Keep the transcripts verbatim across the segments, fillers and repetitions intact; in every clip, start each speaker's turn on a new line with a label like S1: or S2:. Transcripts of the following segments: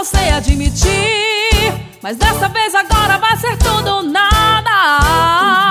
S1: você admitir, mas dessa vez agora vai ser tudo ou nada.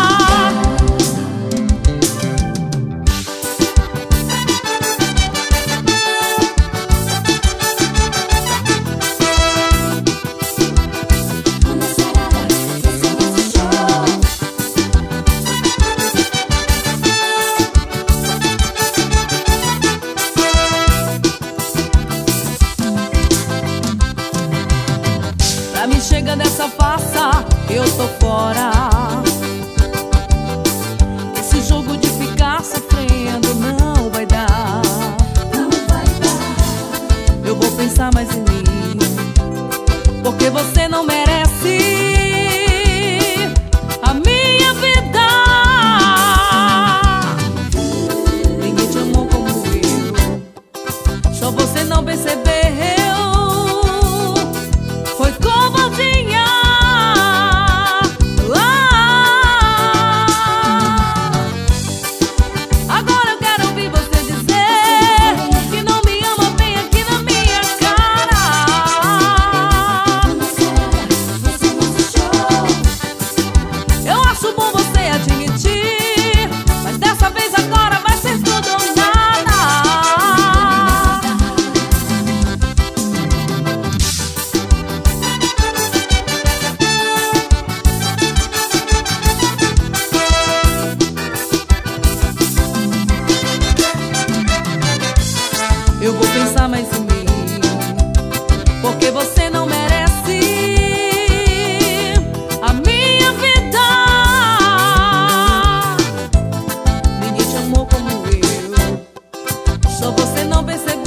S1: Pra mim chega dessa farsa, eu tô fora. Esse jogo de ficar sofrendo não vai dar. Não vai dar. Eu vou pensar mais em mim, porque você não merece a minha vida. Ninguém te amou como eu, só você não percebeu. Foi covardia. Ah, agora eu quero ouvir você dizer que não me ama bem aqui na minha cara. Eu acho bom você admitir, mas dessa vez agora vai ser tudo ou nada. Eu vou pensar mais em mim, porque você não merece a minha vida. Ninguém te amou como eu, só você não percebeu.